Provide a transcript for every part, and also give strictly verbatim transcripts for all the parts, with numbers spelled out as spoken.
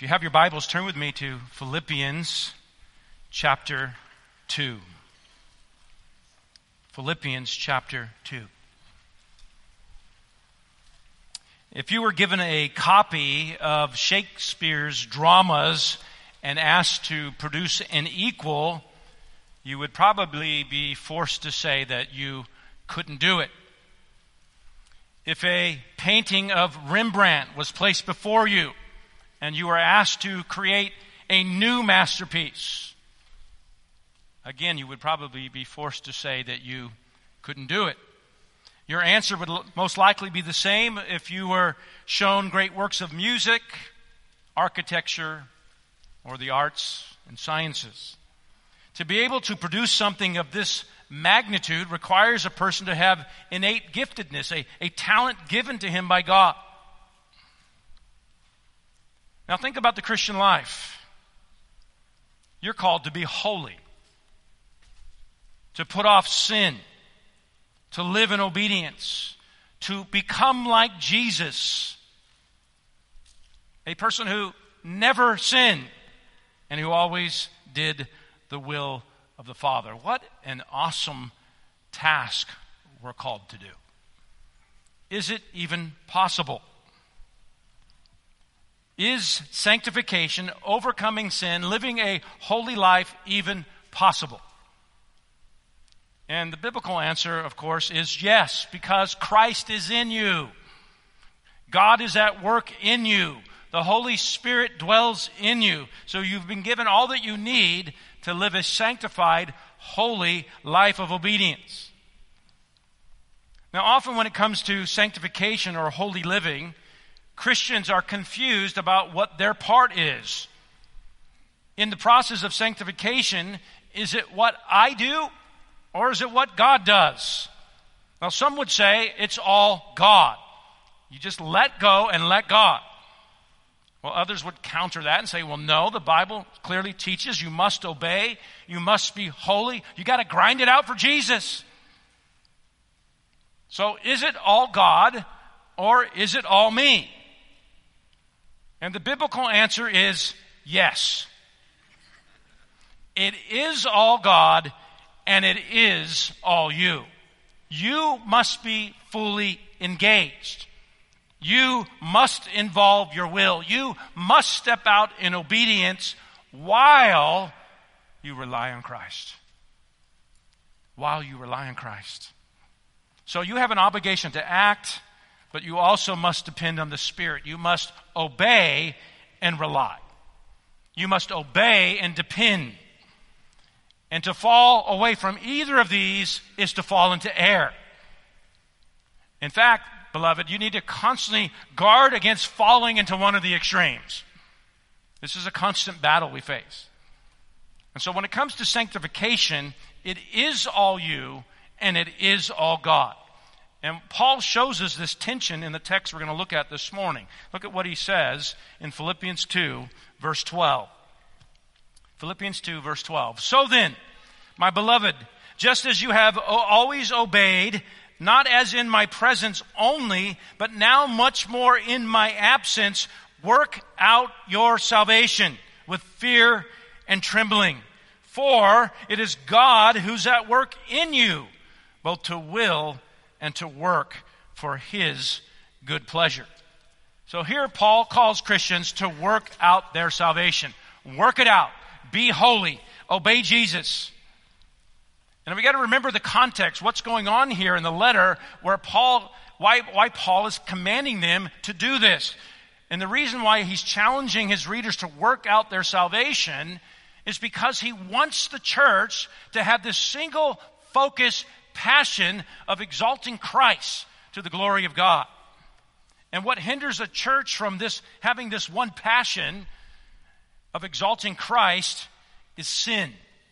you have your Bibles, turn with me to Philippians chapter two. Philippians chapter two. If you were given a copy of Shakespeare's dramas and asked to produce an equal, you would probably be forced to say that you couldn't do it. If a painting of Rembrandt was placed before you and you were asked to create a new masterpiece, again, you would probably be forced to say that you couldn't do it. Your answer would most likely be the same if you were shown great works of music, architecture, or the arts and sciences. To be able to produce something of this magnitude requires a person to have innate giftedness, a, a talent given to him by God. Now think about the Christian life. You're called to be holy, to put off sin, to live in obedience, to become like Jesus, a person who never sinned and who always did the will of the Father. What an awesome task we're called to do. Is it even possible? Is sanctification, overcoming sin, living a holy life even possible? And the biblical answer, of course, is yes, because Christ is in you. God is at work in you. The Holy Spirit dwells in you. So you've been given all that you need to live a sanctified, holy life of obedience. Now, often when it comes to sanctification or holy living, Christians are confused about what their part is. In the process of sanctification, is it what I do or is it what God does? Now, some would say it's all God. You just let go and let God. Well, others would counter that and say, well, no, the Bible clearly teaches you must obey, you must be holy, you got to grind it out for Jesus. So is it all God or is it all me? And the biblical answer is yes. It is all God and it is all you. You must be fully engaged. You must involve your will. You must step out in obedience while you rely on Christ. While you rely on Christ. So you have an obligation to act, but you also must depend on the Spirit. You must obey and rely. You must obey and depend. And to fall away from either of these is to fall into error. In fact, beloved, you need to constantly guard against falling into one of the extremes. This is a constant battle we face. And so when it comes to sanctification, it is all you and it is all God. And Paul shows us this tension in the text we're going to look at this morning. Look at what he says in Philippians two, verse twelve. Philippians two, verse twelve. So then, my beloved, just as you have always obeyed, not as in my presence only, but now much more in my absence, work out your salvation with fear and trembling. For it is God who's at work in you, both to will and to work for his good pleasure. So here Paul calls Christians to work out their salvation. Work it out. Be holy. Obey Jesus. And we got to remember the context, what's going on here in the letter where Paul, why, why Paul is commanding them to do this. And the reason why he's challenging his readers to work out their salvation is because he wants the church to have this single focus passion of exalting Christ to the glory of God. And what hinders a church from this having this one passion of exalting Christ is sin.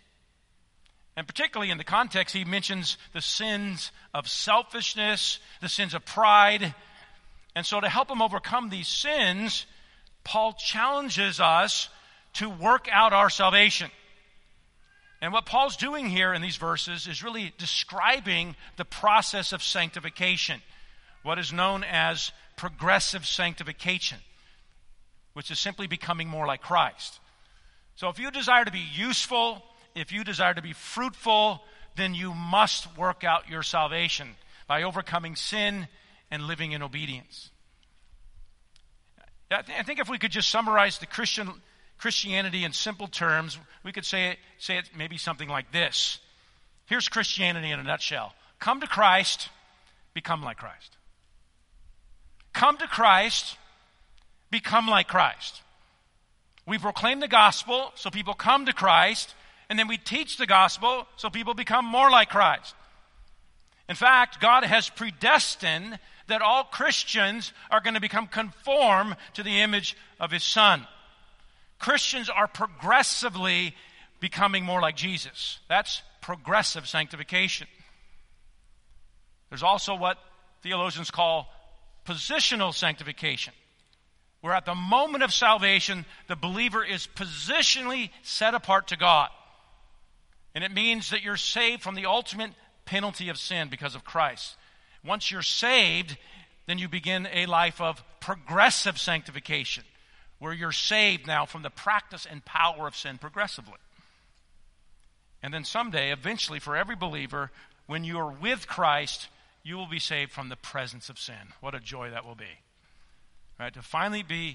And particularly in the context, he mentions the sins of selfishness, the sins of pride. And so to help him overcome these sins, Paul challenges us to work out our salvation. And what Paul's doing here in these verses is really describing the process of sanctification, what is known as progressive sanctification. which is simply becoming more like Christ. So if you desire to be useful, if you desire to be fruitful, then you must work out your salvation by overcoming sin and living in obedience. I, th- I think if we could just summarize the Christian Christianity in simple terms, we could say it, say it maybe something like this. Here's Christianity in a nutshell. Come to Christ, become like Christ. Come to Christ, become like Christ. We proclaim the gospel so people come to Christ, and then we teach the gospel so people become more like Christ. In fact, God has predestined that all Christians are going to become conformed to the image of His Son. Christians are progressively becoming more like Jesus. That's progressive sanctification. There's also what theologians call positional sanctification, where at the moment of salvation, the believer is positionally set apart to God. And it means that you're saved from the ultimate penalty of sin because of Christ. Once you're saved, then you begin a life of progressive sanctification, where you're saved now from the practice and power of sin progressively. And then someday, eventually, for every believer, when you are with Christ, you will be saved from the presence of sin. What a joy that will be. Right? To finally be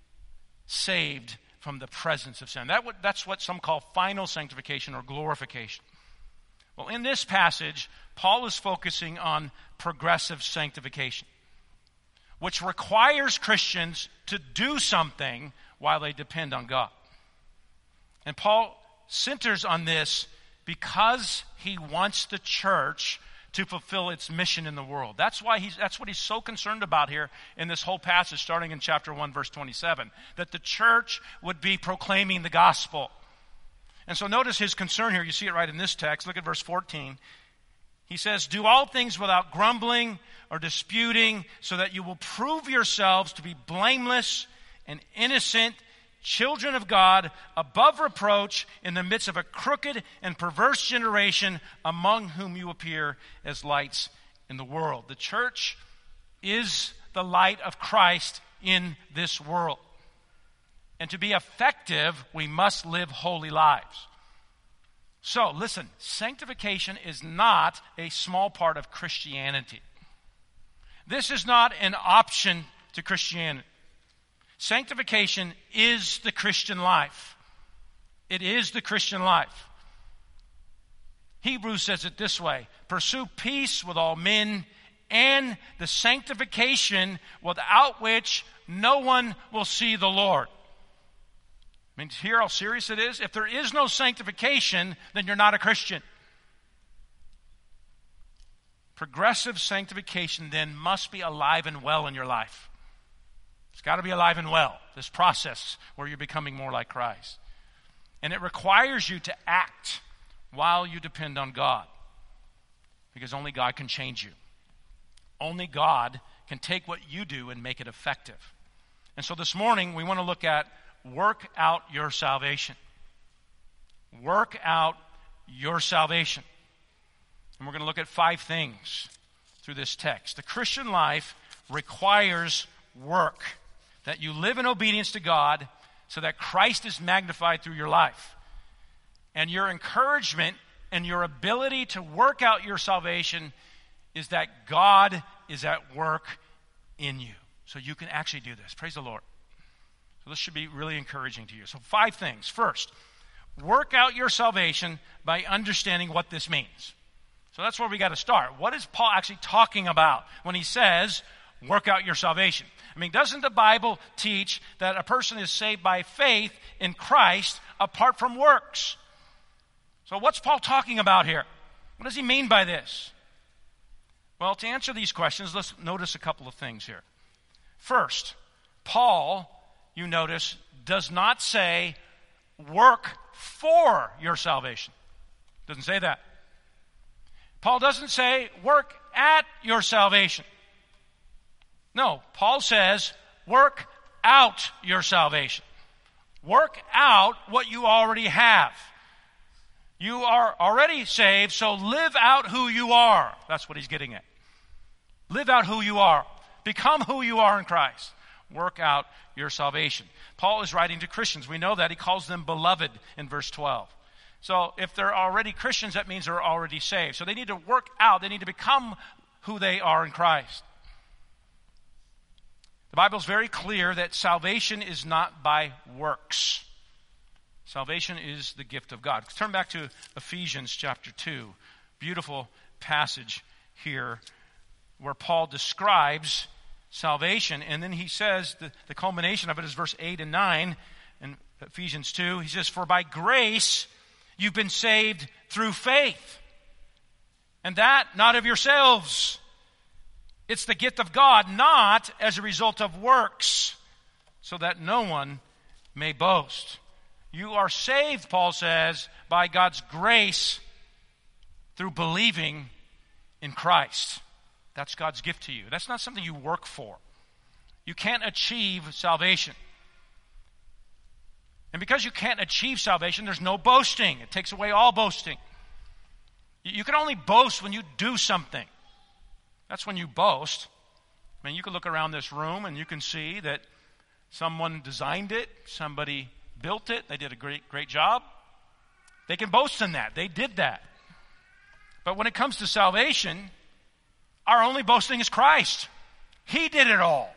saved from the presence of sin. That w- that's what some call final sanctification or glorification. Well, in this passage, Paul is focusing on progressive sanctification, which requires Christians to do something while they depend on God. And Paul centers on this because he wants the church to fulfill its mission in the world. That's why he's that's what he's so concerned about here in this whole passage, starting in chapter one, verse twenty-seven, that the church would be proclaiming the gospel. And so notice his concern here. You see it right in this text. Look at verse fourteen. He says, "Do all things without grumbling or disputing, so that you will prove yourselves to be blameless and innocent, children of God, above reproach, in the midst of a crooked and perverse generation, among whom you appear as lights in the world." The church is the light of Christ in this world. And to be effective, we must live holy lives. So, listen, sanctification is not a small part of Christianity. This is not an option to Christianity. Sanctification is the Christian life. It is the Christian life. Hebrews says it this way: pursue peace with all men and the sanctification without which no one will see the Lord. I mean, hear how serious it is? If there is no sanctification, then you're not a Christian. Progressive sanctification then must be alive and well in your life. It's got to be alive and well, this process where you're becoming more like Christ. And it requires you to act while you depend on God, because only God can change you. Only God can take what you do and make it effective. And so this morning we want to look at work out your salvation. Work out your salvation. And we're going to look at five things through this text. The Christian life requires work, that you live in obedience to God so that Christ is magnified through your life. And your encouragement and your ability to work out your salvation is that God is at work in you. So you can actually do this. Praise the Lord. So this should be really encouraging to you. So five things. First, work out your salvation by understanding what this means. So that's where we got to start. What is Paul actually talking about when he says, work out your salvation? I mean, doesn't the Bible teach that a person is saved by faith in Christ apart from works? So what's Paul talking about here? What does he mean by this? Well, to answer these questions, let's notice a couple of things here. First, Paul, you notice, does not say work for your salvation. Doesn't say that. Paul doesn't say work at your salvation. No, Paul says work out your salvation. Work out what you already have. You are already saved, so live out who you are. That's what he's getting at. Live out who you are. Become who you are in Christ. Work out your salvation. Paul is writing to Christians. We know that. He calls them beloved in verse twelve. So if they're already Christians, that means they're already saved. So they need to work out. They need to become who they are in Christ. The Bible is very clear that salvation is not by works. Salvation is the gift of God. Turn back to Ephesians chapter two. Beautiful passage here where Paul describes salvation. And then he says, the, the culmination of it is verse eight and nine in Ephesians two. He says, for by grace you've been saved through faith. And that not of yourselves. It's the gift of God, not as a result of works, so that no one may boast. You are saved, Paul says, by God's grace through believing in Christ. That's God's gift to you. That's not something you work for. You can't achieve salvation. And because you can't achieve salvation, there's no boasting. It takes away all boasting. You can only boast when you do something. That's when you boast. I mean, you can look around this room and you can see that someone designed it, somebody built it, they did a great, great job. They can boast in that. They did that. But when it comes to salvation, our only boasting is Christ. He did it all.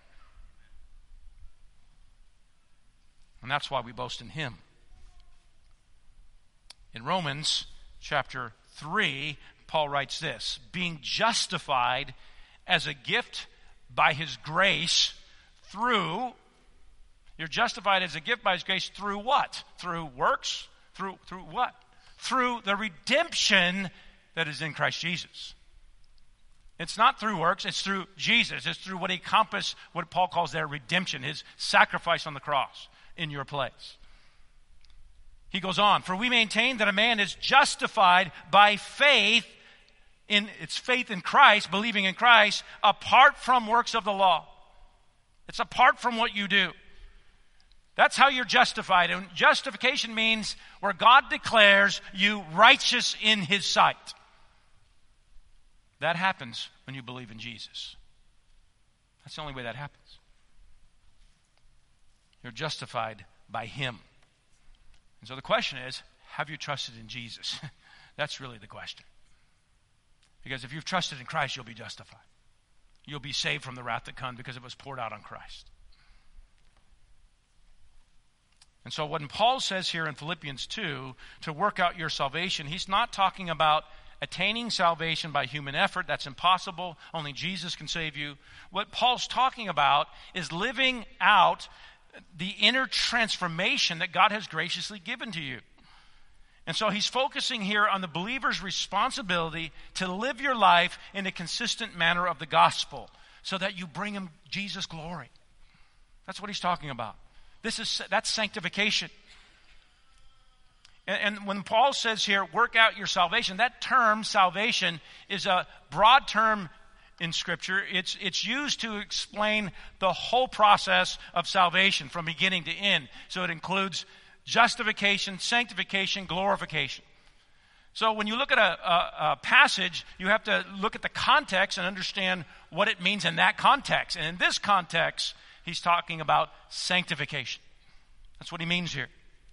And that's why we boast in Him. In Romans chapter three, Paul writes this, being justified as a gift by His grace through, you're justified as a gift by His grace through what? Through works? Through, through what? Through the redemption that is in Christ Jesus. It's not through works, it's through Jesus. It's through what He accomplished, what Paul calls their redemption, His sacrifice on the cross in your place. He goes on, for we maintain that a man is justified by faith, in its faith in Christ, believing in Christ, apart from works of the law. It's apart from what you do. That's how you're justified. And justification means where God declares you righteous in His sight. That happens when you believe in Jesus. That's the only way that happens. You're justified by Him. And so the question is, have you trusted in Jesus? That's really the question. Because if you've trusted in Christ, you'll be justified. You'll be saved from the wrath that comes because it was poured out on Christ. And so when Paul says here in Philippians two, to work out your salvation, he's not talking about attaining salvation by human effort. That's impossible. Only Jesus can save you. What Paul's talking about is living out the inner transformation that God has graciously given to you. And so he's focusing here on the believer's responsibility to live your life in a consistent manner of the gospel so that you bring Him Jesus glory. That's what he's talking about. This is that's sanctification. And, and when Paul says here, work out your salvation, that term salvation is a broad term in Scripture. It's, it's used to explain the whole process of salvation from beginning to end. So it includes justification, sanctification, glorification. So when you look at a, a, a passage, you have to look at the context and understand what it means in that context. And in this context, he's talking about sanctification. That's what he means here.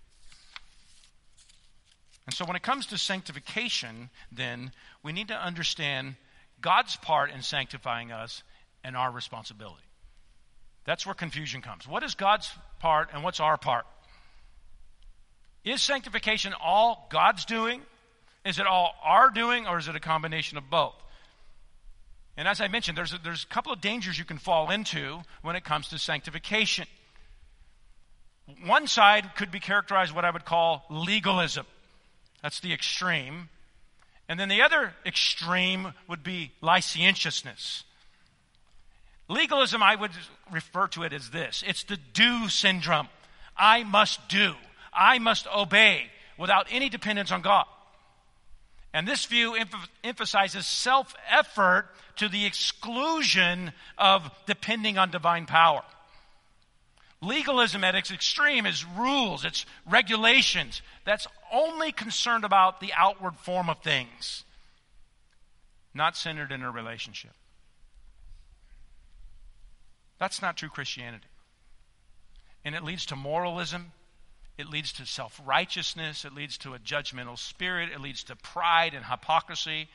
And so when it comes to sanctification, then, we need to understand God's part in sanctifying us and our responsibility. That's where confusion comes. What is God's part and what's our part? Is sanctification all God's doing? Is it all our doing, or is it a combination of both? And as I mentioned, there's a, there's a couple of dangers you can fall into when it comes to sanctification. One side could be characterized what I would call legalism. That's the extreme. And then the other extreme would be licentiousness. Legalism, I would refer to it as this. It's the do syndrome. I must do. I must obey without any dependence on God. And this view em- emphasizes self-effort to the exclusion of depending on divine power. Legalism at its extreme is rules, it's regulations that's only concerned about the outward form of things, not centered in a relationship. That's not true Christianity. And it leads to moralism. It leads to self-righteousness. It leads to a judgmental spirit. It leads to pride and hypocrisy.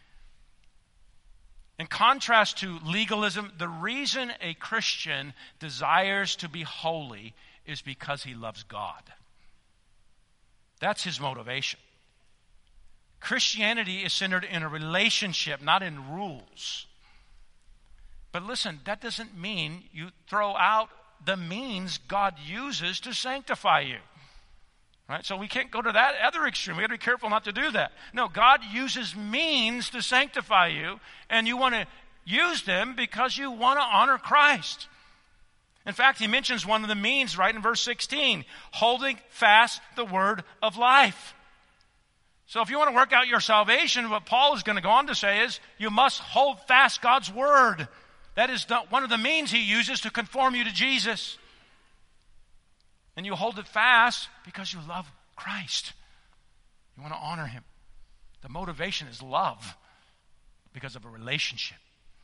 In contrast to legalism, the reason a Christian desires to be holy is because he loves God. That's his motivation. Christianity is centered in a relationship, not in rules. But listen, that doesn't mean you throw out the means God uses to sanctify you. Right? So we can't go to that other extreme. We got to be careful not to do that. No, God uses means to sanctify you, and you want to use them because you want to honor Christ. In fact, he mentions one of the means right in verse sixteen, holding fast the word of life. So if you want to work out your salvation, what Paul is going to go on to say is you must hold fast God's word. That is the, one of the means he uses to conform you to Jesus. And you hold it fast because you love Christ. You want to honor him. The motivation is love because of a relationship.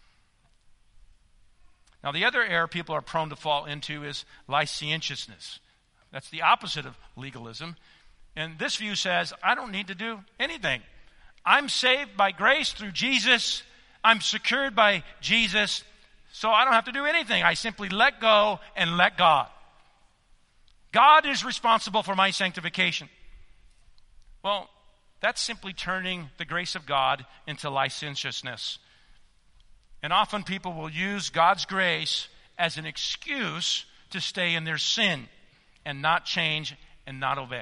Now, the other error people are prone to fall into is licentiousness. That's the opposite of legalism. And this view says, I don't need to do anything. I'm saved by grace through Jesus. I'm secured by Jesus. So I don't have to do anything. I simply let go and let God. God is responsible for my sanctification. Well, that's simply turning the grace of God into licentiousness. And often people will use God's grace as an excuse to stay in their sin and not change and not obey.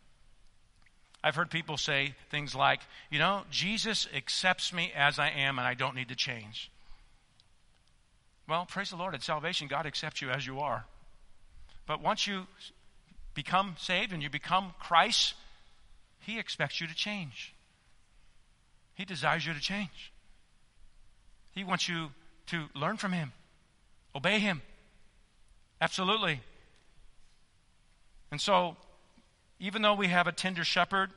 I've heard people say things like, you know, Jesus accepts me as I am and I don't need to change. Well, praise the Lord. At salvation, God accepts you as you are. But once you become saved and you become Christ, he expects you to change. He desires you to change. He wants you to learn from him, obey him. Absolutely. And so, even though we have a tender shepherd,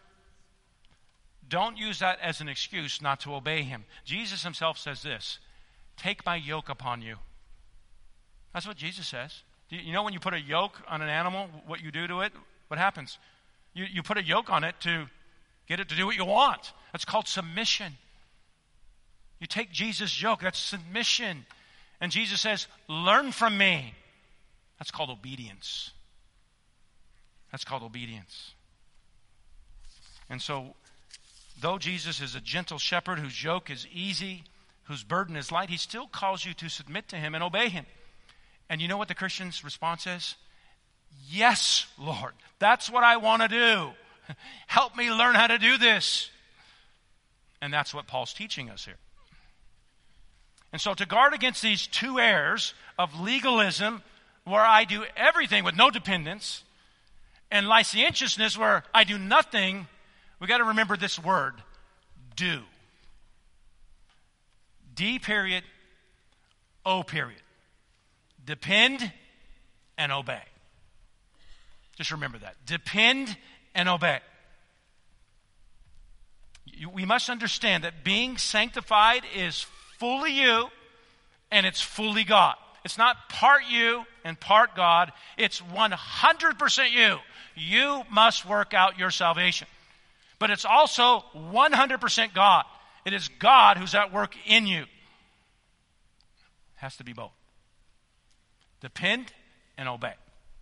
don't use that as an excuse not to obey him. Jesus himself says this, take my yoke upon you. That's what Jesus says. You know when you put a yoke on an animal, what you do to it? What happens? You, you put a yoke on it to get it to do what you want. That's called submission. You take Jesus' yoke, that's submission. And Jesus says, learn from me. That's called obedience. That's called obedience. And so, though Jesus is a gentle shepherd whose yoke is easy, whose burden is light, he still calls you to submit to him and obey him. And you know what the Christian's response is? Yes, Lord. That's what I want to do. Help me learn how to do this. And that's what Paul's teaching us here. And so to guard against these two errors of legalism, where I do everything with no dependence, and licentiousness, where I do nothing, we got to remember this word, do. D period, O period. Depend and obey. Just remember that. Depend and obey. You, we must understand that being sanctified is fully you and it's fully God. It's not part you and part God. It's one hundred percent you. You must work out your salvation. But it's also one hundred percent God. It is God who's at work in you. It has to be both. Depend and obey.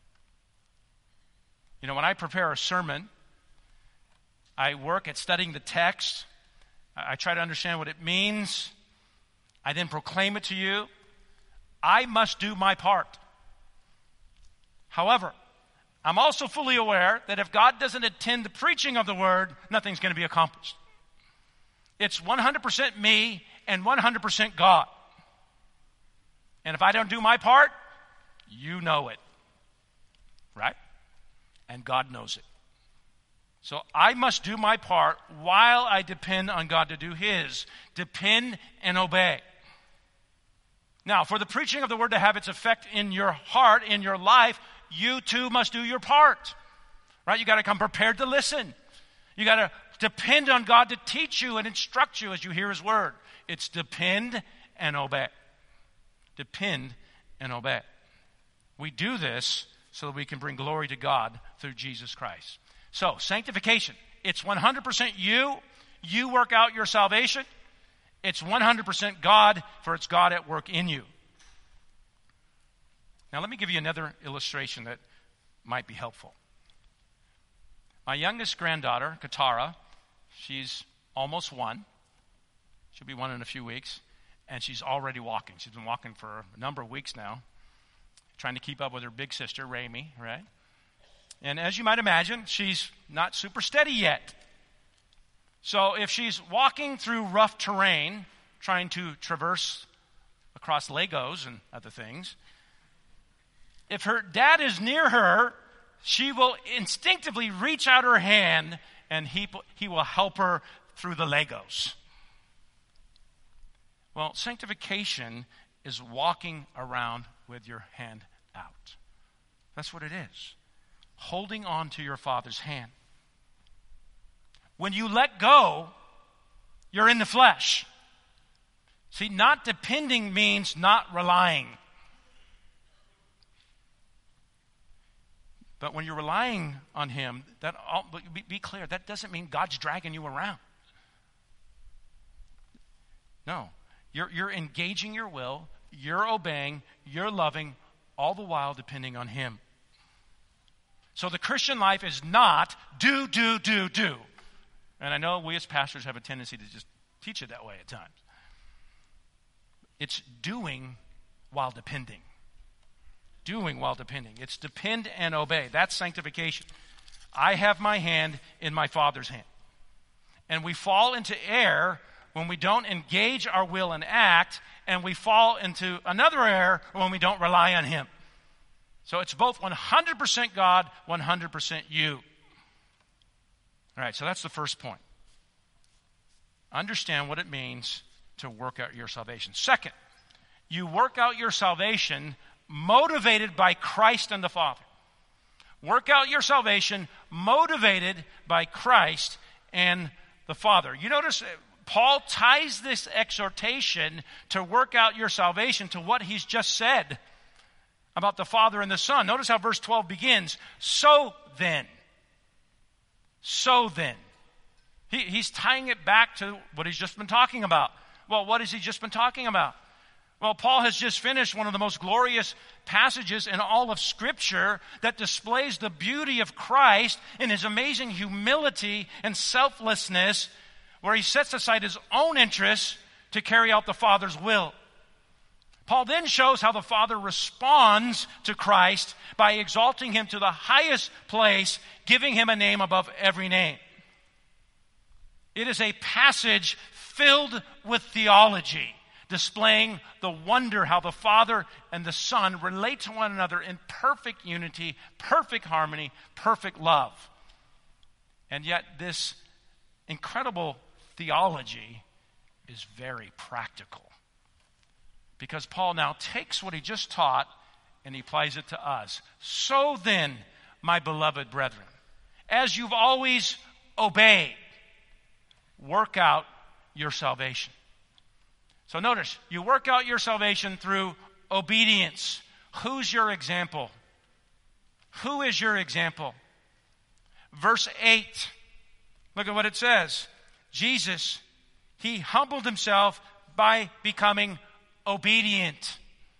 You know, when I prepare a sermon, I work at studying the text. I try to understand what it means. I then proclaim it to you. I must do my part. However, I'm also fully aware that if God doesn't attend the preaching of the word, nothing's going to be accomplished. It's one hundred percent me and one hundred percent God. And if I don't do my part, you know it. Right? And God knows it. So I must do my part while I depend on God to do his. Depend and obey. Now, for the preaching of the word to have its effect in your heart, in your life, you too must do your part. Right? You got to come prepared to listen. You got to depend on God to teach you and instruct you as you hear his word. It's depend and obey. Depend and obey. We do this so that we can bring glory to God through Jesus Christ. So, sanctification, it's one hundred percent you. You work out your salvation. It's one hundred percent God, for it's God at work in you. Now, let me give you another illustration that might be helpful. My youngest granddaughter, Katara, she's almost one. She'll be one in a few weeks. And she's already walking. She's been walking for a number of weeks now, trying to keep up with her big sister, Raimi, right? And as you might imagine, she's not super steady yet. So if she's walking through rough terrain, trying to traverse across Legos and other things, if her dad is near her, she will instinctively reach out her hand and he, he will help her through the Legos. Well, sanctification is walking around with your hand out. That's what it is. Holding on to your Father's hand. When you let go, you're in the flesh. See, not depending means not relying. But when you're relying on Him, that all, be, be clear, that doesn't mean God's dragging you around. No. You're, you're engaging your will, you're obeying, you're loving, all the while depending on Him. So the Christian life is not do, do, do, do. And I know we as pastors have a tendency to just teach it that way at times. It's doing while depending. Doing while depending. It's depend and obey. That's sanctification. I have my hand in my Father's hand. And we fall into error when we don't engage our will and act, and we fall into another error when we don't rely on Him. So it's both one hundred percent God, one hundred percent you. All right, so that's the first point. Understand what it means to work out your salvation. Second, you work out your salvation motivated by Christ and the Father. Work out your salvation motivated by Christ and the Father. You notice Paul ties this exhortation to work out your salvation to what he's just said about the Father and the Son. Notice how verse twelve begins. So then. So then. He, he's tying it back to what he's just been talking about. Well, what has he just been talking about? Well, Paul has just finished one of the most glorious passages in all of Scripture that displays the beauty of Christ in His amazing humility and selflessness, where He sets aside His own interests to carry out the Father's will. Paul then shows how the Father responds to Christ by exalting Him to the highest place, giving Him a name above every name. It is a passage filled with theology, displaying the wonder how the Father and the Son relate to one another in perfect unity, perfect harmony, perfect love. And yet this incredible theology is very practical. Because Paul now takes what he just taught and he applies it to us. So then, my beloved brethren, as you've always obeyed, work out your salvation. So notice, you work out your salvation through obedience. Who's your example? Who is your example? Verse eight. Look at what it says. Jesus, He humbled Himself by becoming obedient.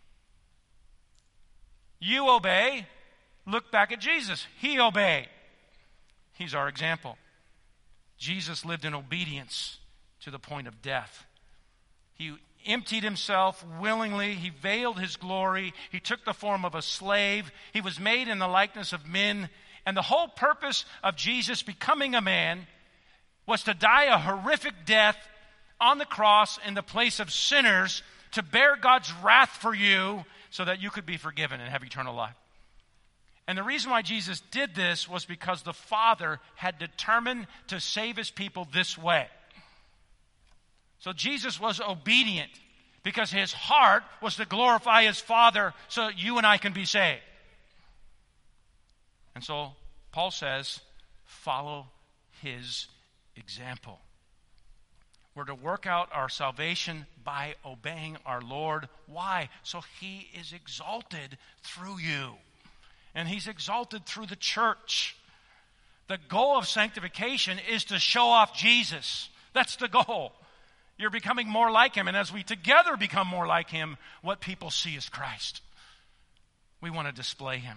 You obey. Look back at Jesus. He obeyed. He's our example. Jesus lived in obedience to the point of death. He emptied Himself willingly. He veiled His glory. He took the form of a slave. He was made in the likeness of men. And the whole purpose of Jesus becoming a man was to die a horrific death on the cross in the place of sinners, to bear God's wrath for you so that you could be forgiven and have eternal life. And the reason why Jesus did this was because the Father had determined to save His people this way. So Jesus was obedient because His heart was to glorify His Father so that you and I can be saved. And so Paul says, follow His example. We're to work out our salvation by obeying our Lord. Why? So he is exalted through you. And he's exalted through the church. The goal of sanctification is to show off Jesus. That's the goal. You're becoming more like him. And as we together become more like him, what people see is Christ. We want to display him.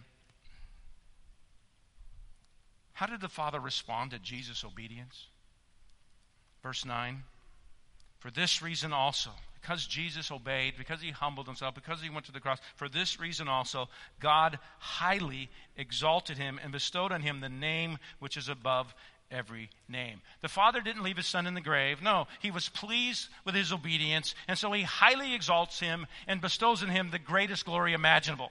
How did the Father respond to Jesus' obedience? Verse nine. For this reason also, because Jesus obeyed, because he humbled himself, because he went to the cross, for this reason also, God highly exalted him and bestowed on him the name which is above every name. The Father didn't leave his Son in the grave. No, he was pleased with his obedience, and so he highly exalts him and bestows on him the greatest glory imaginable.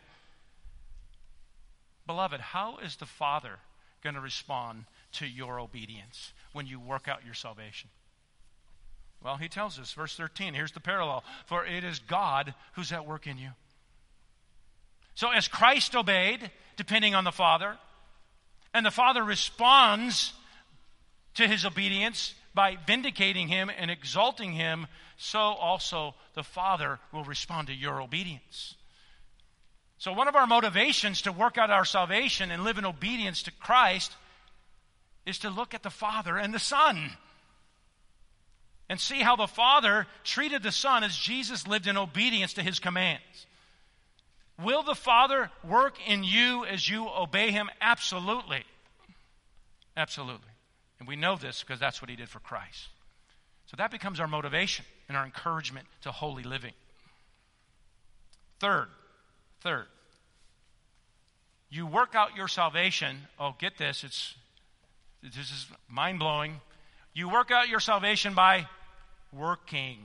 Beloved, how is the Father going to respond to your obedience when you work out your salvation? Well, he tells us, verse thirteen, here's the parallel. For it is God who's at work in you. So as Christ obeyed, depending on the Father, and the Father responds to his obedience by vindicating him and exalting him, so also the Father will respond to your obedience. So one of our motivations to work out our salvation and live in obedience to Christ is to look at the Father and the Son and see how the Father treated the Son as Jesus lived in obedience to his commands. Will the Father work in you as you obey him? Absolutely. Absolutely. And we know this because that's what he did for Christ. So that becomes our motivation and our encouragement to holy living. Third, third, you work out your salvation. Oh, get this. It's this is mind-blowing. You work out your salvation by working.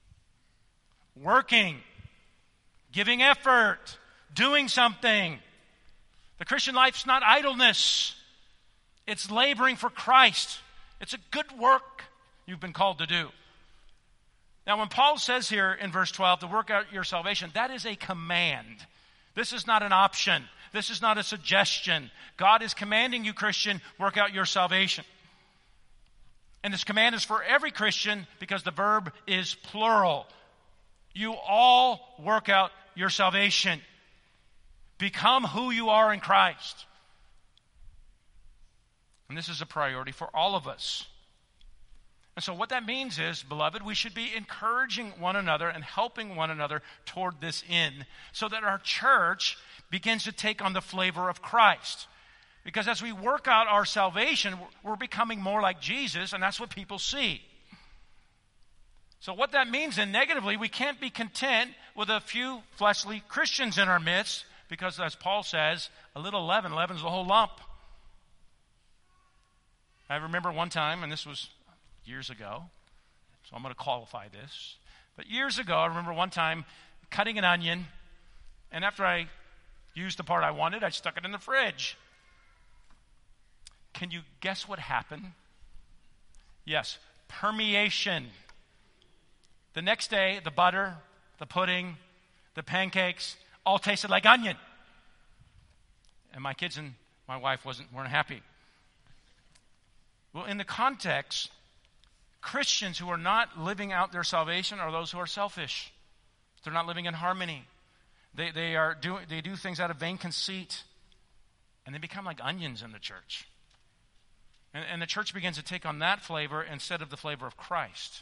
Working. Giving effort. Doing something. The Christian life's not idleness. It's laboring for Christ. It's a good work you've been called to do. Now, when Paul says here in verse twelve to work out your salvation, that is a command. This is not an option. This is not a suggestion. God is commanding you, Christian, work out your salvation. And this command is for every Christian because the verb is plural. You all work out your salvation. Become who you are in Christ. And this is a priority for all of us. And so what that means is, beloved, we should be encouraging one another and helping one another toward this end so that our church begins to take on the flavor of Christ. Because as we work out our salvation, we're becoming more like Jesus, and that's what people see. So what that means then, negatively, we can't be content with a few fleshly Christians in our midst, because as Paul says, a little leaven leavens the whole lump. I remember one time, and this was years ago, so I'm going to qualify this. But years ago, I remember one time cutting an onion, and after I used the part I wanted, I stuck it in the fridge. Can you guess what happened? Yes, permeation. The next day, the butter, the pudding, the pancakes all tasted like onion. And my kids and my wife wasn't weren't happy. Well, in the context, Christians who are not living out their salvation are those who are selfish. They're not living in harmony. They they are do they do things out of vain conceit, and they become like onions in the church. And, and the church begins to take on that flavor instead of the flavor of Christ.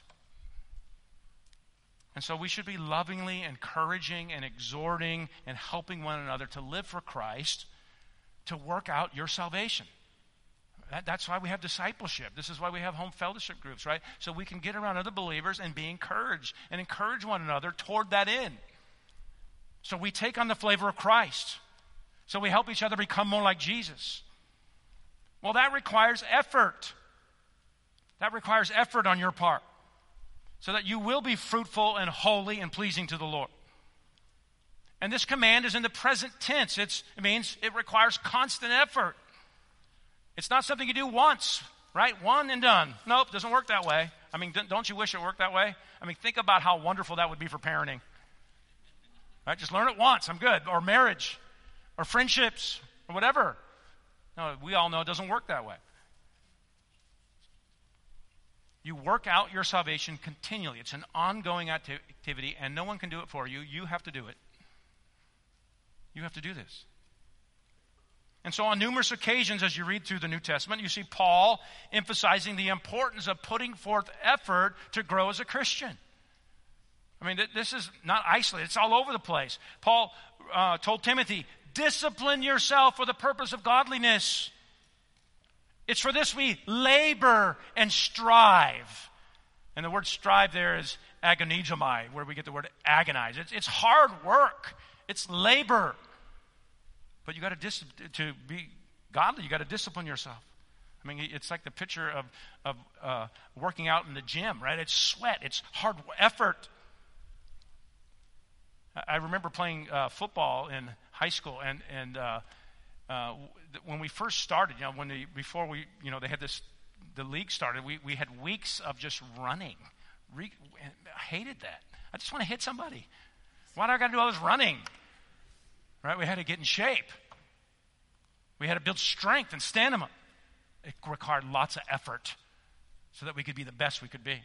And so we should be lovingly encouraging and exhorting and helping one another to live for Christ, to work out your salvation. That, that's why we have discipleship. This is why we have home fellowship groups, right? So we can get around other believers and be encouraged and encourage one another toward that end. So we take on the flavor of Christ. So we help each other become more like Jesus. Well, that requires effort. That requires effort on your part, so that you will be fruitful and holy and pleasing to the Lord. And this command is in the present tense. It's, it means it requires constant effort. It's not something you do once, right? One and done. Nope, doesn't work that way. I mean, don't you wish it worked that way? I mean, think about how wonderful that would be for parenting. Right? Just learn it once, I'm good. Or marriage, or friendships, or whatever. No, we all know it doesn't work that way. You work out your salvation continually. It's an ongoing acti- activity, and no one can do it for you. You have to do it. You have to do this. And so on numerous occasions as you read through the New Testament, you see Paul emphasizing the importance of putting forth effort to grow as a Christian. I mean, this is not isolated. It's all over the place. Paul uh, told Timothy, discipline yourself for the purpose of godliness. It's for this we labor and strive. And the word strive there is agonizomai, where we get the word agonize. It's, it's hard work. It's labor. But you got to dis- to be godly, you got to discipline yourself. I mean, it's like the picture of, of uh, working out in the gym, right? It's sweat. It's hard effort. I remember playing uh, football in high school, and and uh, uh, when we first started, you know, when they, before we, you know, they had this, the league started, we, we had weeks of just running. Re- I hated that. I just want to hit somebody. Why do I got to do all this running? Right? We had to get in shape. We had to build strength and stamina. It required lots of effort so that we could be the best we could be.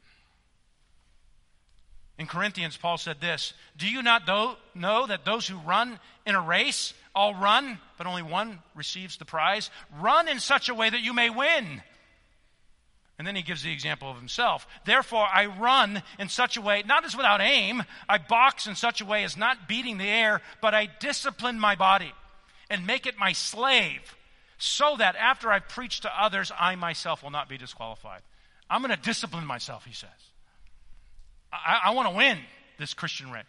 In Corinthians, Paul said this, do you not know that those who run in a race all run, but only one receives the prize? Run in such a way that you may win. And then he gives the example of himself. Therefore, I run in such a way, not as without aim. I box in such a way as not beating the air, but I discipline my body and make it my slave, so that after I preach to others, I myself will not be disqualified. I'm going to discipline myself, he says. I, I want to win this Christian race.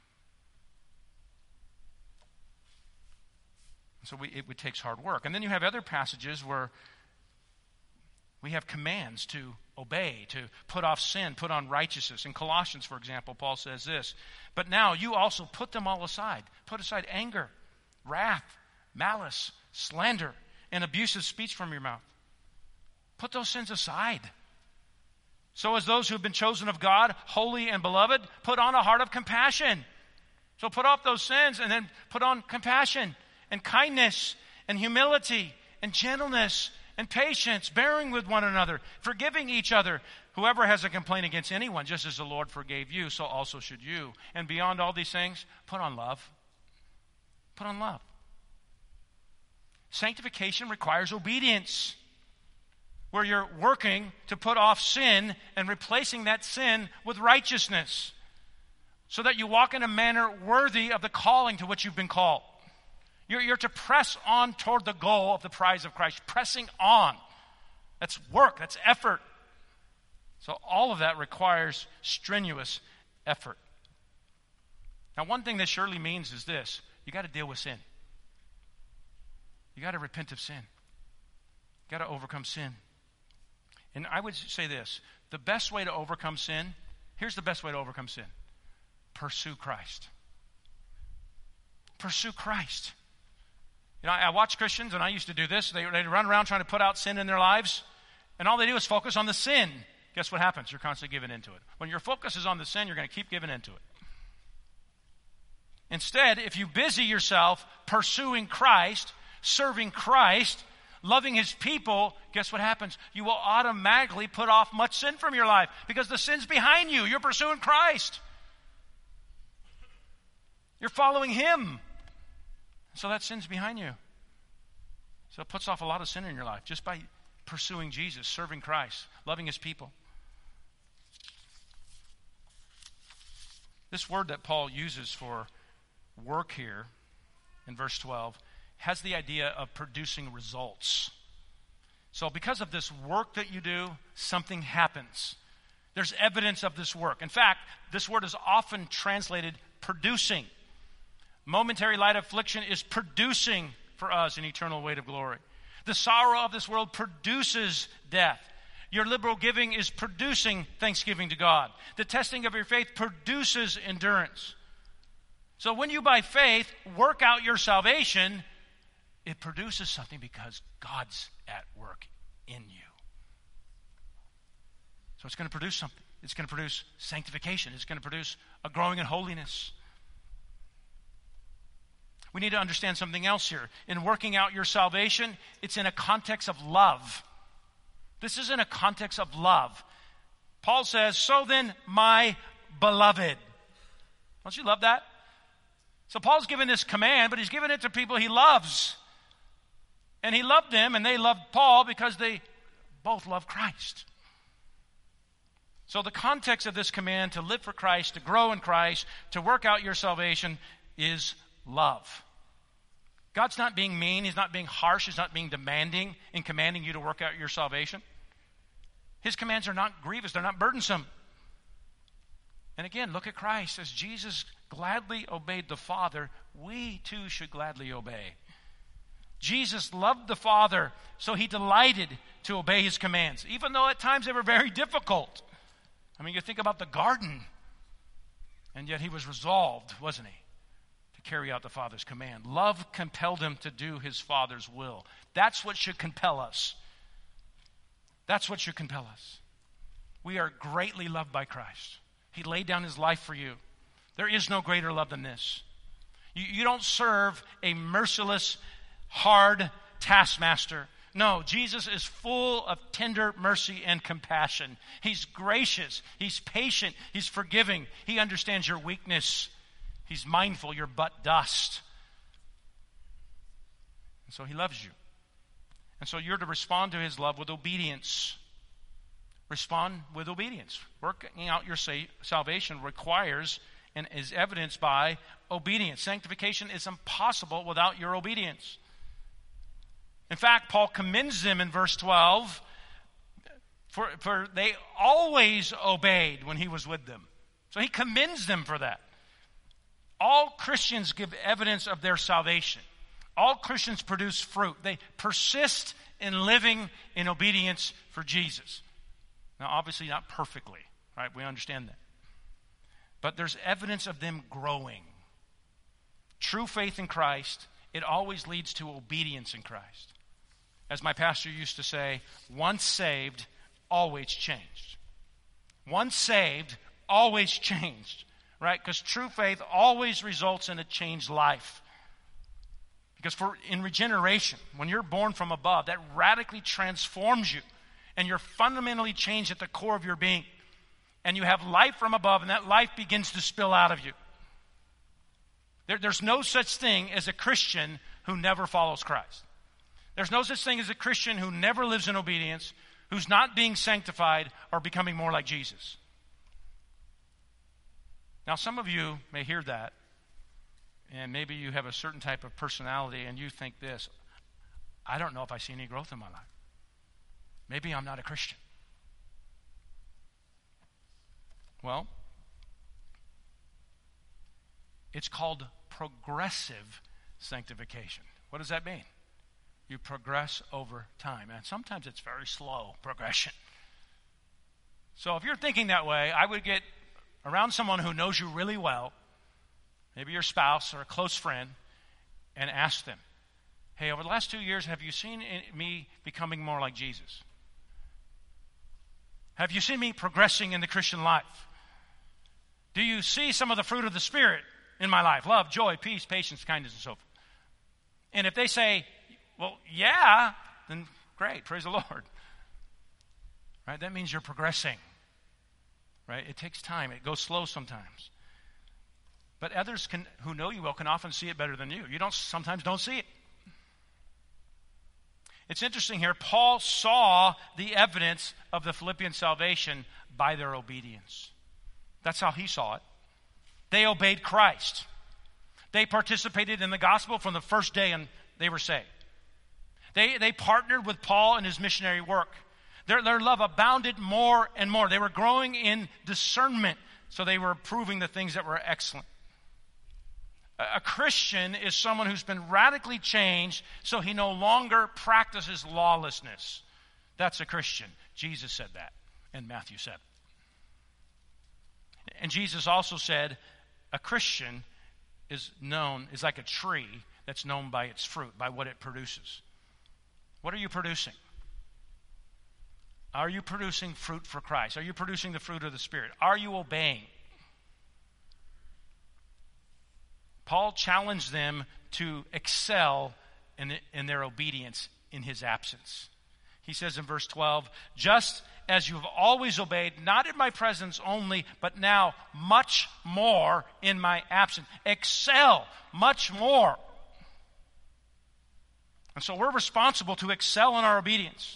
So we, it, it takes hard work. And then you have other passages where we have commands to obey, to put off sin, put on righteousness. In Colossians, for example, Paul says this, but now you also put them all aside. Put aside anger, wrath, malice, slander, and abusive speech from your mouth. Put those sins aside. So as those who have been chosen of God, holy and beloved, put on a heart of compassion. So put off those sins and then put on compassion and kindness and humility and gentleness and patience, bearing with one another, forgiving each other. Whoever has a complaint against anyone, just as the Lord forgave you, so also should you. And beyond all these things, put on love. Put on love. Sanctification requires obedience, where you're working to put off sin and replacing that sin with righteousness, so that you walk in a manner worthy of the calling to which you've been called. You're, you're to press on toward the goal of the prize of Christ. Pressing on. That's work. That's effort. So all of that requires strenuous effort. Now, one thing this surely means is this. You got to deal with sin. You got to repent of sin. You got to overcome sin. And I would say this. The best way to overcome sin, here's the best way to overcome sin. Pursue Christ. Pursue Christ. You know, I, I watch Christians, and I used to do this. They, they run around trying to put out sin in their lives, and all they do is focus on the sin. Guess what happens? You're constantly giving into it. When your focus is on the sin, you're going to keep giving into it. Instead, if you busy yourself pursuing Christ, serving Christ, loving His people, guess what happens? You will automatically put off much sin from your life because the sin's behind you. You're pursuing Christ. You're following Him. So that sin's behind you. So it puts off a lot of sin in your life just by pursuing Jesus, serving Christ, loving His people. This word that Paul uses for work here in verse twelve has the idea of producing results. So because of this work that you do, something happens. There's evidence of this work. In fact, this word is often translated producing. Momentary light affliction is producing for us an eternal weight of glory. The sorrow of this world produces death. Your liberal giving is producing thanksgiving to God. The testing of your faith produces endurance. So when you by faith work out your salvation, it produces something because God's at work in you. So it's going to produce something. It's going to produce sanctification. It's going to produce a growing in holiness. We need to understand something else here. In working out your salvation, it's in a context of love. This is in a context of love. Paul says, so then, my beloved. Don't you love that? So Paul's given this command, but he's given it to people he loves. And he loved them, and they loved Paul because they both love Christ. So the context of this command to live for Christ, to grow in Christ, to work out your salvation is love. God's not being mean. He's not being harsh. He's not being demanding in commanding you to work out your salvation. His commands are not grievous. They're not burdensome. And again, look at Christ. As Jesus gladly obeyed the Father, we too should gladly obey. Jesus loved the Father, so he delighted to obey his commands, even though at times they were very difficult. I mean, you think about the garden, and yet he was resolved, wasn't he, to carry out the Father's command. Love compelled him to do his Father's will. That's what should compel us. That's what should compel us. We are greatly loved by Christ. He laid down his life for you. There is no greater love than this. You, you don't serve a merciless, hard taskmaster. No, Jesus is full of tender mercy and compassion. He's gracious. He's patient. He's forgiving. He understands your weakness. He's mindful you're but dust. And so he loves you. And so you're to respond to his love with obedience. Respond with obedience. Working out your sa- salvation requires and is evidenced by obedience. Sanctification is impossible without your obedience. In fact, Paul commends them in verse twelve, for, for they always obeyed when he was with them. So he commends them for that. All Christians give evidence of their salvation. All Christians produce fruit. They persist in living in obedience for Jesus. Now, obviously not perfectly, right? We understand that. But there's evidence of them growing. True faith in Christ, it always leads to obedience in Christ. As my pastor used to say, once saved, always changed. Once saved, always changed, right? Because true faith always results in a changed life. Because for in regeneration, when you're born from above, that radically transforms you. And you're fundamentally changed at the core of your being. And you have life from above, and that life begins to spill out of you. There, there's no such thing as a Christian who never follows Christ. There's no such thing as a Christian who never lives in obedience, who's not being sanctified or becoming more like Jesus. Now, some of you may hear that, and maybe you have a certain type of personality, and you think this, I don't know if I see any growth in my life. Maybe I'm not a Christian. Well, it's called progressive sanctification. What does that mean? You progress over time. And sometimes it's very slow progression. So if you're thinking that way, I would get around someone who knows you really well, maybe your spouse or a close friend, and ask them, hey, over the last two years, have you seen me becoming more like Jesus? Have you seen me progressing in the Christian life? Do you see some of the fruit of the Spirit in my life? Love, joy, peace, patience, kindness, and so forth. And if they say, well, yeah, then great, praise the Lord. Right? That means you're progressing. Right? It takes time. It goes slow sometimes. But others can, who know you well can often see it better than you. You don't sometimes don't see it. It's interesting here. Paul saw the evidence of the Philippian salvation by their obedience. That's how he saw it. They obeyed Christ. They participated in the gospel from the first day and they were saved. They, they partnered with Paul in his missionary work. Their, their love abounded more and more. They were growing in discernment, so they were proving the things that were excellent. A Christian is someone who's been radically changed so he no longer practices lawlessness. That's a Christian. Jesus said that in Matthew seven. And Jesus also said a Christian is known, is like a tree that's known by its fruit, by what it produces. What are you producing? Are you producing fruit for Christ? Are you producing the fruit of the Spirit? Are you obeying? Paul challenged them to excel in, in their obedience in his absence. He says in verse twelve, just as you have always obeyed, not in my presence only, but now much more in my absence. Excel much more. And so we're responsible to excel in our obedience.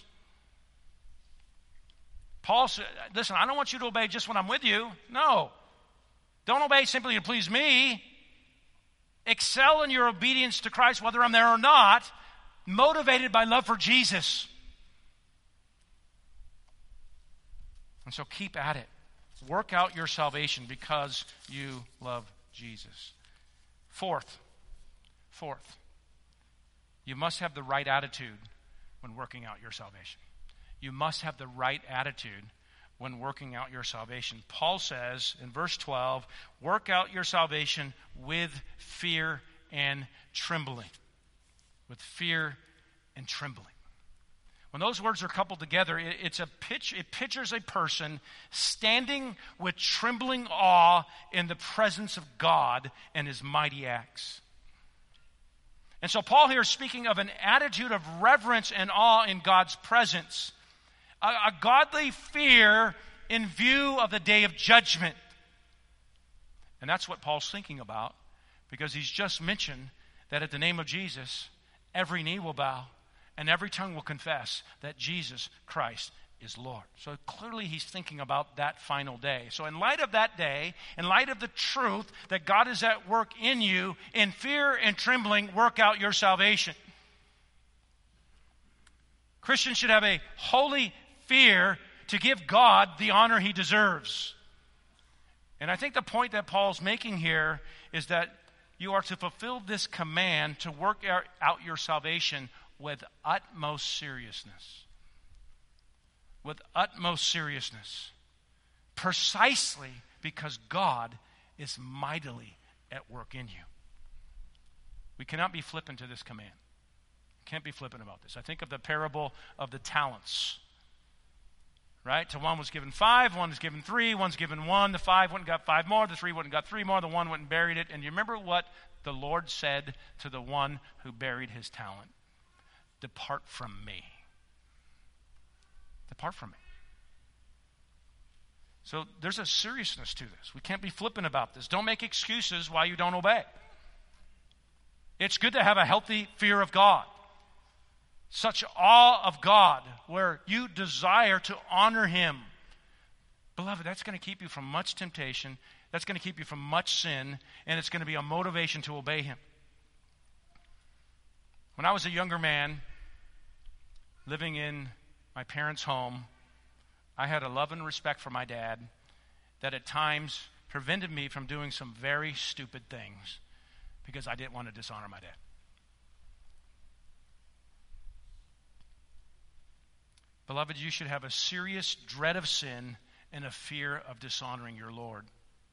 Paul said, listen, I don't want you to obey just when I'm with you. No. Don't obey simply to please me. Excel in your obedience to Christ, whether I'm there or not, motivated by love for Jesus. And so keep at it. Work out your salvation because you love Jesus. Fourth, fourth, you must have the right attitude when working out your salvation. You must have the right attitude when working out your salvation. Paul says in verse twelve, work out your salvation with fear and trembling. With fear and trembling. When those words are coupled together, it, it's a pitch, it pictures a person standing with trembling awe in the presence of God and his mighty acts. And so Paul here is speaking of an attitude of reverence and awe in God's presence. A, a godly fear in view of the day of judgment. And that's what Paul's thinking about, because he's just mentioned that at the name of Jesus, every knee will bow and every tongue will confess that Jesus Christ is Lord. So clearly he's thinking about that final day. So in light of that day, in light of the truth that God is at work in you, in fear and trembling, work out your salvation. Christians should have a holy fear to give God the honor he deserves. And I think the point that Paul's making here is that you are to fulfill this command to work out your salvation with utmost seriousness. With utmost seriousness. Precisely because God is mightily at work in you. We cannot be flippant to this command. Can't be flippant about this. I think of the parable of the talents. Right? To one was given five, one was given three, one's given one. The five went and got five more, the three went and got three more, the one went and buried it. And you remember what the Lord said to the one who buried his talent? Depart from me. Depart from me. So there's a seriousness to this. We can't be flippant about this. Don't make excuses why you don't obey. It's good to have a healthy fear of God. Such awe of God where you desire to honor him. Beloved, that's going to keep you from much temptation. That's going to keep you from much sin. And it's going to be a motivation to obey him. When I was a younger man, living in my parents' home, I had a love and respect for my dad that at times prevented me from doing some very stupid things because I didn't want to dishonor my dad. Beloved, you should have a serious dread of sin and a fear of dishonoring your Lord.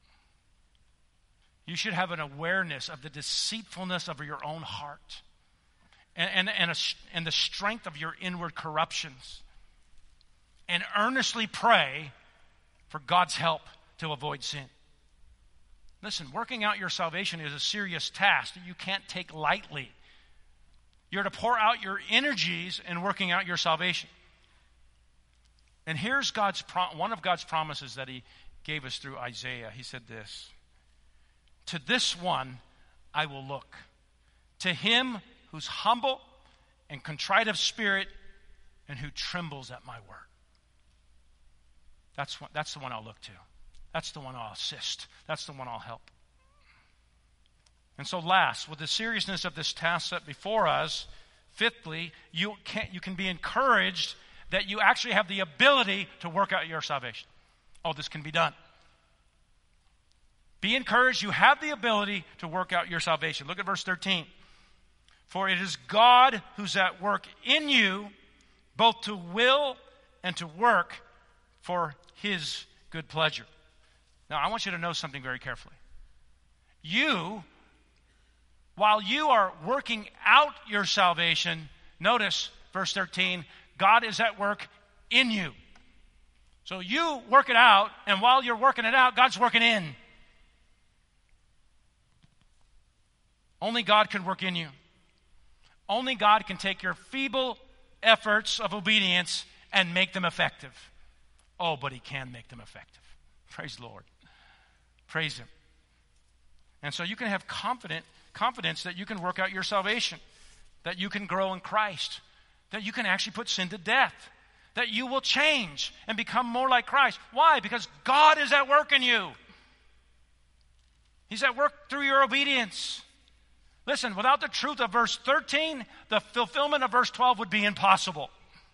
You should have an awareness of the deceitfulness of your own heart and, and, and, a, and the strength of your inward corruptions. And earnestly pray for God's help to avoid sin. Listen, working out your salvation is a serious task that you can't take lightly. You're to pour out your energies in working out your salvation. And here's God's pro- one of God's promises that he gave us through Isaiah. He said this, to this one I will look, to him who's humble and contrite of spirit and who trembles at my word. That's, what, that's the one I'll look to. That's the one I'll assist. That's the one I'll help. And so last, with the seriousness of this task set before us, fifthly, you can, you can be encouraged that you actually have the ability to work out your salvation. Oh, this can be done. Be encouraged. You have the ability to work out your salvation. Look at verse thirteen. For it is God who's at work in you, both to will and to work for his good pleasure. Now, I want you to know something very carefully. You, while you are working out your salvation, notice verse thirteen, God is at work in you. So you work it out, and while you're working it out, God's working in. Only God can work in you. Only God can take your feeble efforts of obedience and make them effective. Oh, but he can make them effective. Praise the Lord. Praise him. And so you can have confident confidence that you can work out your salvation, that you can grow in Christ, that you can actually put sin to death, that you will change and become more like Christ. Why? Because God is at work in you. He's at work through your obedience. Listen, without the truth of verse thirteen, the fulfillment of verse twelve would be impossible.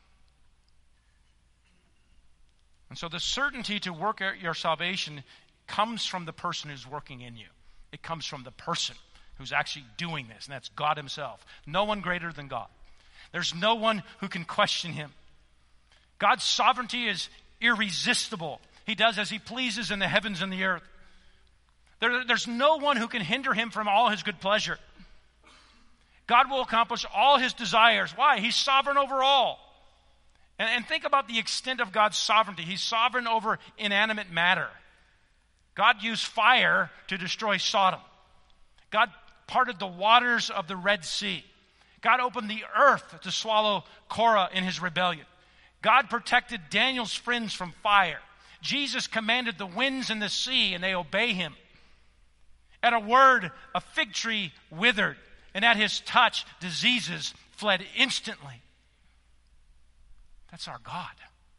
And so the certainty to work out your salvation comes from the person who's working in you. It comes from the person who's actually doing this, and that's God himself. No one greater than God. There's no one who can question him. God's sovereignty is irresistible. He does as he pleases in the heavens and the earth. There, there's no one who can hinder him from all his good pleasure. God will accomplish all his desires. Why? He's sovereign over all. And, and think about the extent of God's sovereignty. He's sovereign over inanimate matter. God used fire to destroy Sodom. God parted the waters of the Red Sea. God opened the earth to swallow Korah in his rebellion. God protected Daniel's friends from fire. Jesus commanded the winds and the sea, and they obey him. At a word, a fig tree withered, and at his touch, diseases fled instantly. That's our God.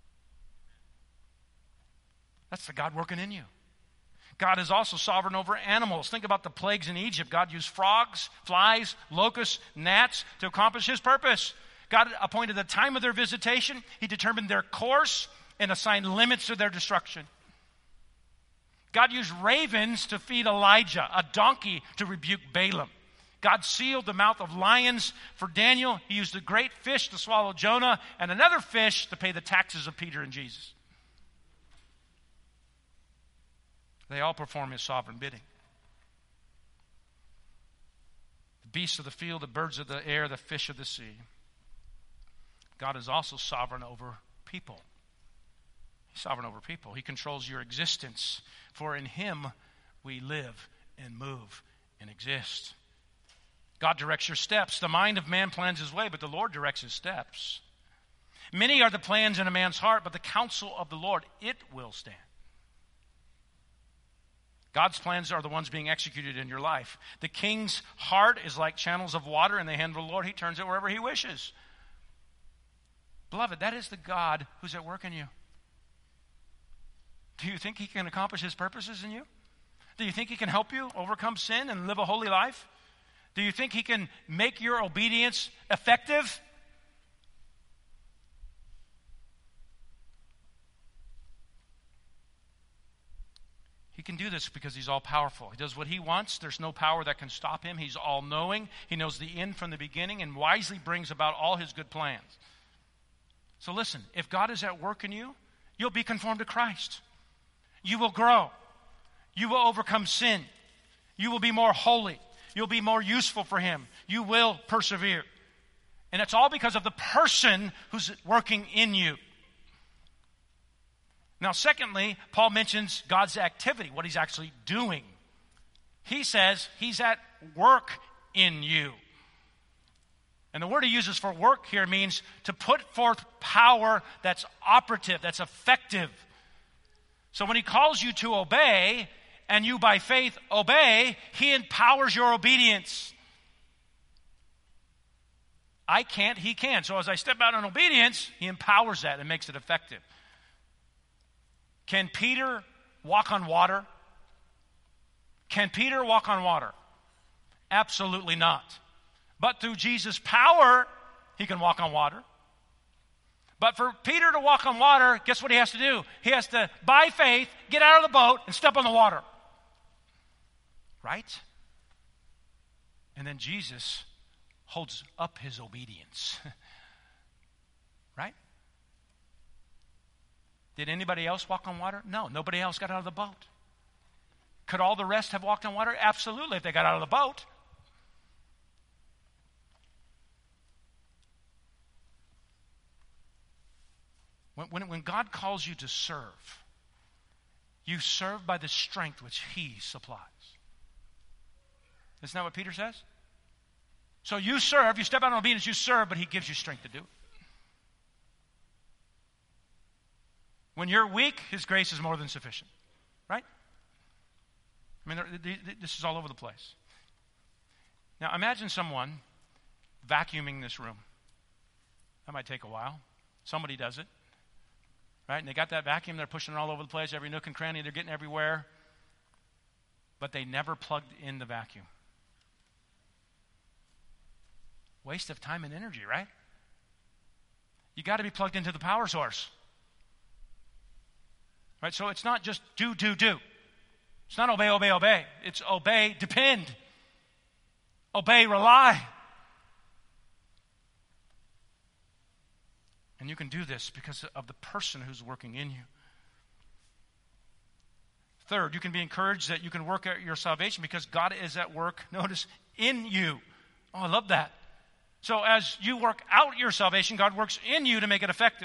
That's the God working in you. God is also sovereign over animals. Think about the plagues in Egypt. God used frogs, flies, locusts, gnats to accomplish his purpose. God appointed the time of their visitation. He determined their course and assigned limits to their destruction. God used ravens to feed Elijah, a donkey to rebuke Balaam. God sealed the mouth of lions for Daniel. He used a great fish to swallow Jonah and another fish to pay the taxes of Peter and Jesus. They all perform his sovereign bidding. The beasts of the field, the birds of the air, the fish of the sea. God is also sovereign over people. He's sovereign over people. He controls your existence. For in him we live and move and exist. God directs your steps. The mind of man plans his way, but the Lord directs his steps. Many are the plans in a man's heart, but the counsel of the Lord, it will stand. God's plans are the ones being executed in your life. The king's heart is like channels of water in the hand of the Lord. He turns it wherever he wishes. Beloved, that is the God who's at work in you. Do you think he can accomplish his purposes in you? Do you think he can help you overcome sin and live a holy life? Do you think he can make your obedience effective? He can do this because he's all powerful. He does what he wants. There's no power that can stop him. He's all knowing. He knows the end from the beginning and wisely brings about all his good plans. So listen, if God is at work in you, you'll be conformed to Christ. You will grow. You will overcome sin. You will be more holy. You'll be more useful for him. You will persevere. And it's all because of the person who's working in you. Now, secondly, Paul mentions God's activity, what he's actually doing. He says he's at work in you. And the word he uses for work here means to put forth power that's operative, that's effective. So when he calls you to obey, and you by faith obey, he empowers your obedience. I can't, he can. So as I step out in obedience, he empowers that and makes it effective. Can Peter walk on water? Can Peter walk on water? Absolutely not. But through Jesus' power, he can walk on water. But for Peter to walk on water, guess what he has to do? He has to, by faith, get out of the boat and step on the water. Right? And then Jesus holds up his obedience. Right? Did anybody else walk on water? No, nobody else got out of the boat. Could all the rest have walked on water? Absolutely, if they got out of the boat. When, when, when God calls you to serve, you serve by the strength which he supplies. Isn't that what Peter says? So you serve, you step out in obedience, you serve, but he gives you strength to do it. When you're weak, his grace is more than sufficient. Right? I mean, this is all over the place. Now, imagine someone vacuuming this room. That might take a while. Somebody does it. Right? And they got that vacuum, they're pushing it all over the place, every nook and cranny, they're getting everywhere. But they never plugged in the vacuum. Waste of time and energy, right? You got to be plugged into the power source. Right? So it's not just do, do, do. It's not obey, obey, obey. It's obey, depend. Obey, rely. And you can do this because of the person who's working in you. Third, you can be encouraged that you can work out your salvation because God is at work, notice, in you. Oh, I love that. So as you work out your salvation, God works in you to make it effective.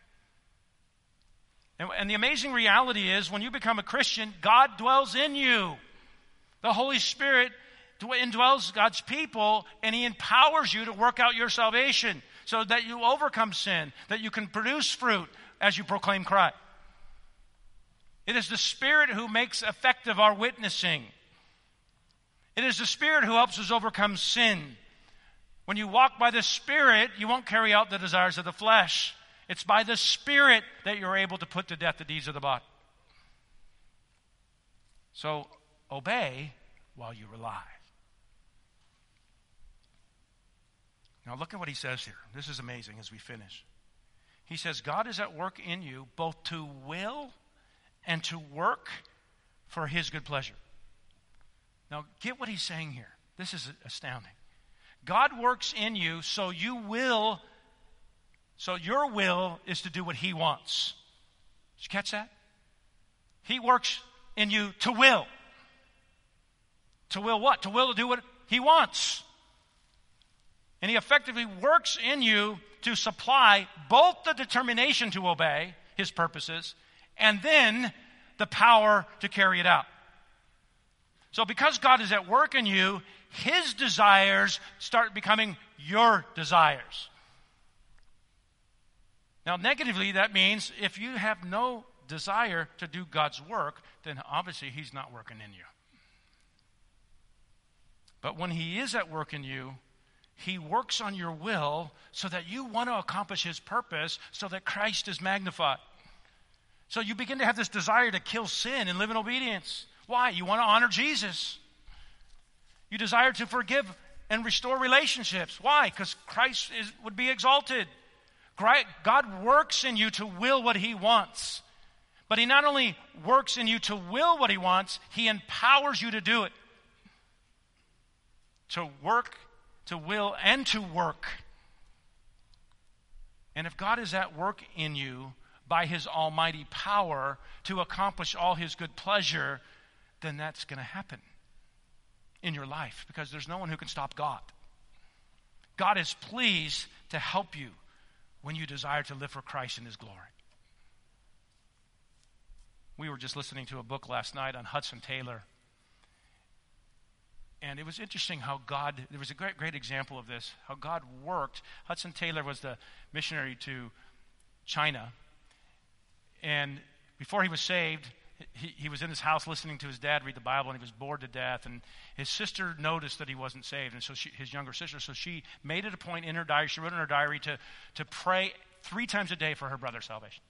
And, and the amazing reality is when you become a Christian, God dwells in you. The Holy Spirit indwells God's people, and he empowers you to work out your salvation so that you overcome sin, that you can produce fruit as you proclaim Christ. It is the Spirit who makes effective our witnessing. It is the Spirit who helps us overcome sin. When you walk by the Spirit, you won't carry out the desires of the flesh. It's by the Spirit that you're able to put to death the deeds of the body. So, obey while you rely. Now look at what he says here. This is amazing as we finish. He says, God is at work in you both to will and to work for his good pleasure. Now get what he's saying here. This is astounding. God works in you so you will, so your will is to do what he wants. Did you catch that? He works in you to will. To will what? To will to do what he wants. And he effectively works in you to supply both the determination to obey his purposes and then the power to carry it out. So because God is at work in you, his desires start becoming your desires. Now, negatively, that means if you have no desire to do God's work, then obviously he's not working in you. But when he is at work in you, he works on your will so that you want to accomplish his purpose so that Christ is magnified. So you begin to have this desire to kill sin and live in obedience. Why? You want to honor Jesus. You desire to forgive and restore relationships. Why? Because Christ is, would be exalted. God works in you to will what he wants. But he not only works in you to will what he wants, he empowers you to do it. To work, to will, and to work. And if God is at work in you by his almighty power to accomplish all his good pleasure, then that's going to happen in your life because there's no one who can stop God. God is pleased to help you when you desire to live for Christ in his glory. We were just listening to a book last night on Hudson Taylor. And it was interesting how God, there was a great, great example of this, how God worked. Hudson Taylor was the missionary to China. And before he was saved, he, he was in his house listening to his dad read the Bible, and he was bored to death. And his sister noticed that he wasn't saved, and so she, his younger sister, so she made it a point in her diary, she wrote in her diary to, to pray three times a day for her brother's salvation.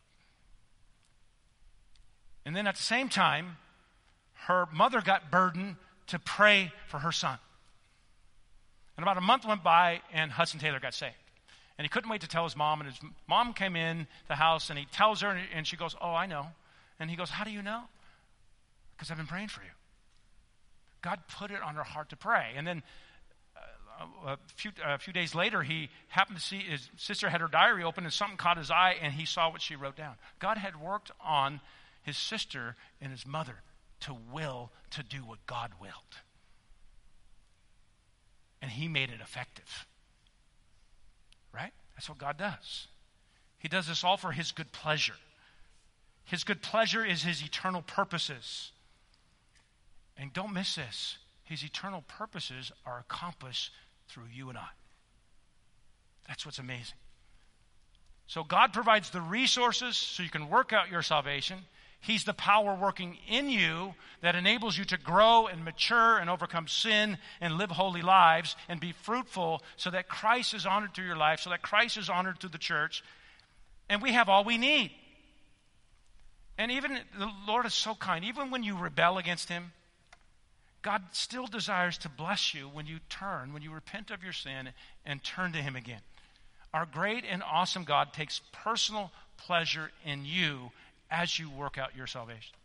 And then at the same time, her mother got burdened to pray for her son. And about a month went by, and Hudson Taylor got saved. And he couldn't wait to tell his mom, and his mom came in the house, and he tells her, and she goes, "Oh, I know." And he goes, "How do you know?" "Because I've been praying for you." God put it on her heart to pray. And then uh, a, few, a few days later, he happened to see his sister had her diary open, and something caught his eye, and he saw what she wrote down. God had worked on his sister and his mother to will to do what God willed. And he made it effective. Right? That's what God does. He does this all for his good pleasure. His good pleasure is his eternal purposes. And don't miss this. His eternal purposes are accomplished through you and I. That's what's amazing. So God provides the resources so you can work out your salvation. He's the power working in you that enables you to grow and mature and overcome sin and live holy lives and be fruitful so that Christ is honored through your life, so that Christ is honored through the church. And we have all we need. And even the Lord is so kind. Even when you rebel against him, God still desires to bless you when you turn, when you repent of your sin and turn to him again. Our great and awesome God takes personal pleasure in you as you work out your salvation.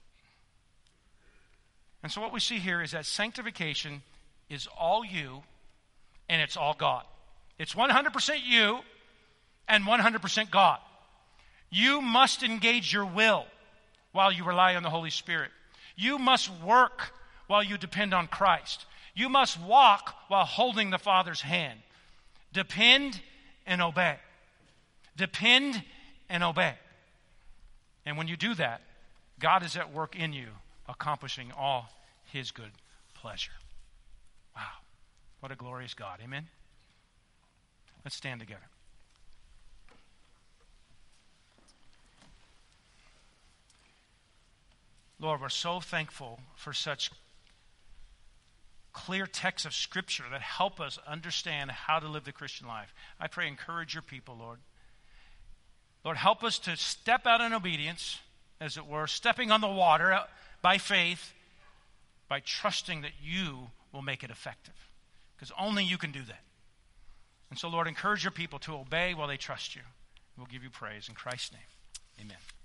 And so what we see here is that sanctification is all you and it's all God. It's one hundred percent you and one hundred percent God. You must engage your will while you rely on the Holy Spirit. You must work while you depend on Christ. You must walk while holding the Father's hand. Depend and obey. Depend and obey. And when you do that, God is at work in you, accomplishing all his good pleasure. Wow. What a glorious God. Amen? Let's stand together. Lord, we're so thankful for such clear texts of Scripture that help us understand how to live the Christian life. I pray, encourage your people, Lord. Lord, help us to step out in obedience, as it were, stepping on the water by faith, by trusting that you will make it effective. Because only you can do that. And so, Lord, encourage your people to obey while they trust you. We'll give you praise in Christ's name. Amen.